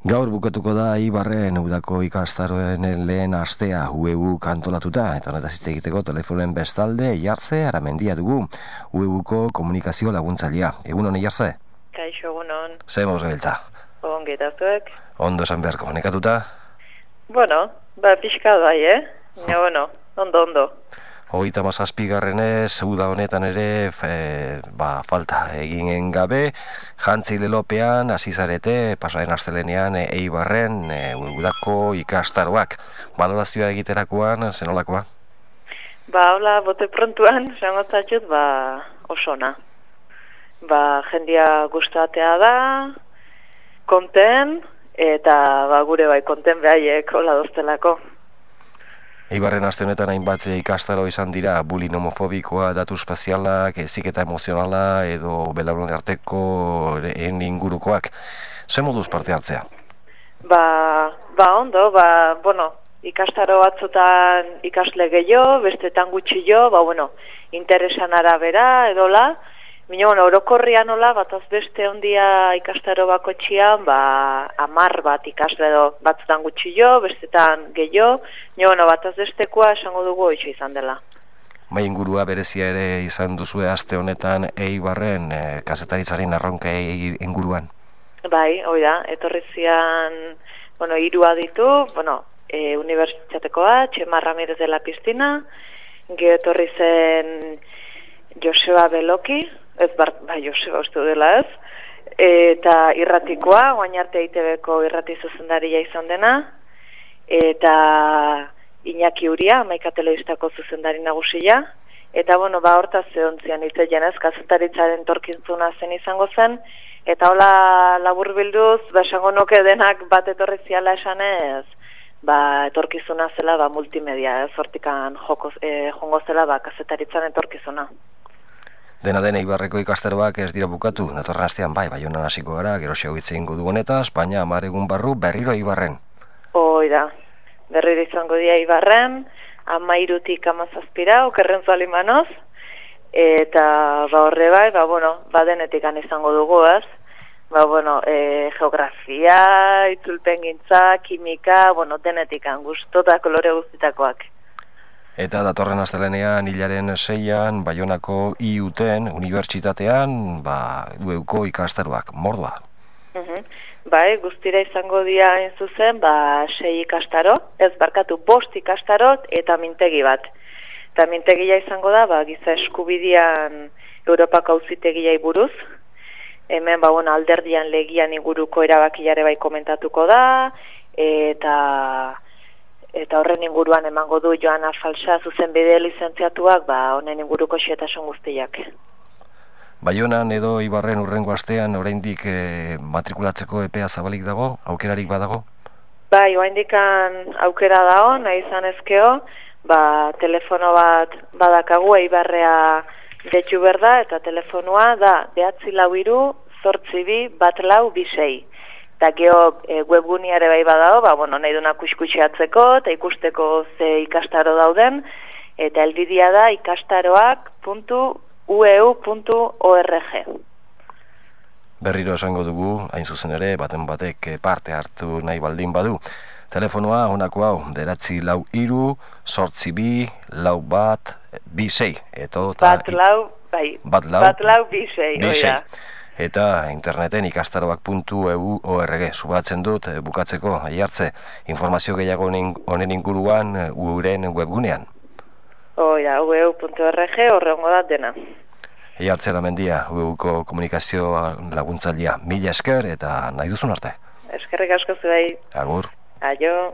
Gaur bukatuko da Eibarren udako ikastaroen lehen astea UEU antolatuta, eta honetaz hitz egiteko telefonen bestalde Iartze Aramendia dugu, UEUko komunikazio laguntzailea. Egun hon, Iartze? Kaixo, egun hon. Ze moz gabiltza? Ongi etazuek? Ondo esan beharko, nekatuta? Bueno, pixka bai, bueno, ondo. 37garrenez, uda honetan ere, falta eginen gabe, jantzi lelopean, hasi zarete, pasaren astelenean, Eibarren, udako ikastaroak. Balorazioa egiterakoan, zenolakoa? Hola, bote prontuan, zangotzatxut, osona. Jendia gustatea da, konten, eta gure bai konten behaiek hola doztelako. Eibarren aste honetan hainbat ikastaro izan dira, bullying homofobikoa, datu espazialak, heziketa emozionala edo belaunen arteko ingurukoak. Ze moduz parte hartzea? Ondo, ikastaro batzutan ikasle gehiago, bestetan gutxi jo, interesan arabera edola. Orokorrian hola, bataz beste ondia ikastaro bako txian, 10 bat ikasle edo batzutan gutxi jo, bestetan gehiago, bataz bestekoa esango dugu hoitxo izan dela. Ingurua berezia ere izan duzue aste honetan Eibarren kazetaritzaren arronka inguruan? Bai, hoi da, etorri zian, 3 aditu, unibertsitatekoa, Txema Ramirez de la Pistina, gero etorri zen Joseba Beloki, Joseba uste dela ez, eta irratikoa, oain arte EITB-ko irrati zuzendaria izan dena, eta Iñaki Uria, Amaika Telebistako zuzendari nagusia, eta hortaz zehontzian itzeien ez, kazetaritzaren torkintzuna zen izango zen, eta hola labur bilduz, esango nuke denak bat etorri ziala esanez, etorkizuna zela multimedia, hortikan jongo zela kazetaritzaren etorkizuna. Dena den Eibarreko ikastaroak ez dira bukatu, datorren astean Baionan hasiko gara, geroxeago hitz egingo dugu honetaz, baina 10 egun barru berriro Eibarren. Hoi da, berriro izango dira Eibarren, 13tik 17, okerren zalimanoz, eta horre bai, denetik izango dugu, ez? Geografia, itzulpengintza, kimika, denetik guztota kolore guztitakoak. Eta datorren astelenean, hilaren 6an, Baionako IUT-en, unibertsitatean, UEUko ikastaroak, Mordoa. Guztira izango dira hain zuzen, 6 ikastaro, 5 ikastarot eta mintegi bat. Eta mintegia izango da, giza eskubidean Europako auzitegiai buruz. Hemen, alderdian legian inguruko erabakilare bai komentatuko da, eta horren inguruan emango du Joana Falsa zuzenbide lizentziatuak, honen inguruko xehetasun guztiak. Baionan edo Eibarren hurrengo astean oraindik matrikulatzeko epea zabalik dago, aukerarik badago? Oraindik aukera dago, nahi izan ezkeo, telefono bat badakagu Eibarrea deitu berda, eta telefonoa da 943-82-26. Eta geho webguniare bai badago, nahi duna kuskutxeatzeko eta ikusteko ze ikastaro dauden, eta helbidea da ikastaroak.ueu.org. Berriro esango dugu, hain zuzen ere, baten batek parte hartu nahi baldin badu. Telefonoa honako hau, 943-424-26. Batlau bisei. Eta interneten ikastaroak.eu.org subatzen dut bukatzeko, Iartze, informazio gehiago honen inguruan uren webgunean. ueu.org horrengo da dena. Iartze Aramendia, UEUko komunikazio laguntzailea, mila esker eta nahi duzun arte. Eskerrik asko zuei. Agur. Aio.